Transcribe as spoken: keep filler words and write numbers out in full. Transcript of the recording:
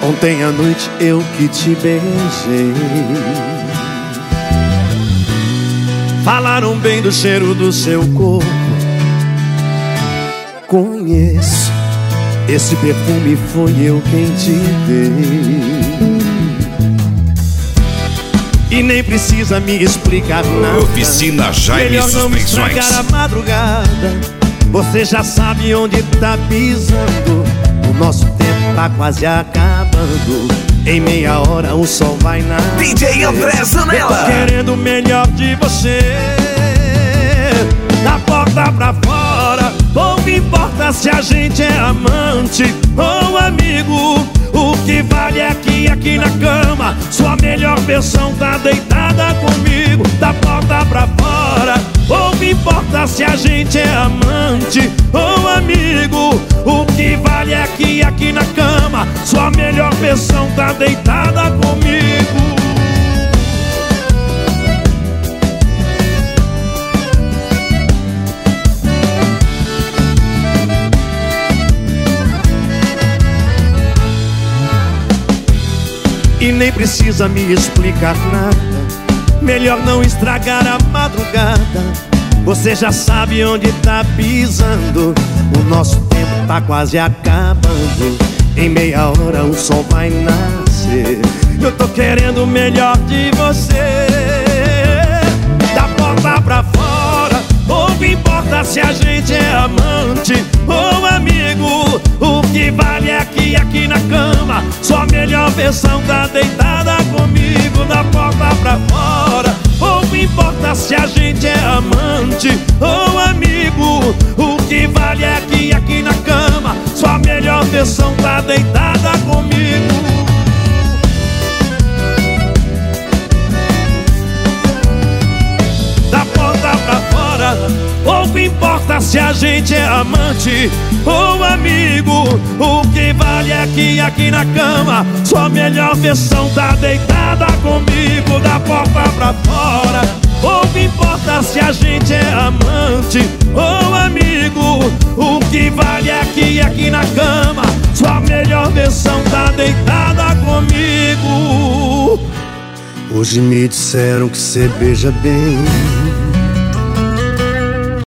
Ontem à noite eu que te beijei. Falaram bem do cheiro do seu corpo. Conheço, esse perfume foi eu quem te dei. E nem precisa me explicar nada. Oficina Jaime Suspensões. Melhor não estragar a madrugada. Você já sabe onde tá pisando. O nosso tempo tá quase acabando. Em meia hora o sol vai nascer. D J André Zanella. Tô querendo o melhor de você. Da porta pra fora, pouco importa se a gente é amante ou amigo. O que vale é que aqui na cama sua melhor versão tá deitada comigo. Da porta pra fora, pouco importa se a gente é amante ou amigo. O que vale é que aqui na cama sua melhor versão tá deitada comigo. E nem precisa me explicar nada. Melhor não estragar a madrugada. Você já sabe onde tá pisando. O nosso tempo tá quase acabando. Em meia hora o sol vai nascer. Eu tô querendo o melhor de você. Da porta pra fora, pouco importa se a gente é amante ou amigo. O que vale é que aqui na cama sua melhor versão tá deitada comigo. Da porta pra fora, pouco importa se a gente é amante ou amigo. O que vale é que aqui na cama sua melhor versão tá deitada comigo. Da porta pra fora, pouco importa se a gente é amante ou amigo. O que vale é que aqui na cama sua melhor versão tá deitada comigo. Da porta pra fora, pouco importa se a gente é amante ou amigo. O que vale é que aqui na cama sua melhor versão tá deitada comigo. Hoje me disseram que cê beija bem.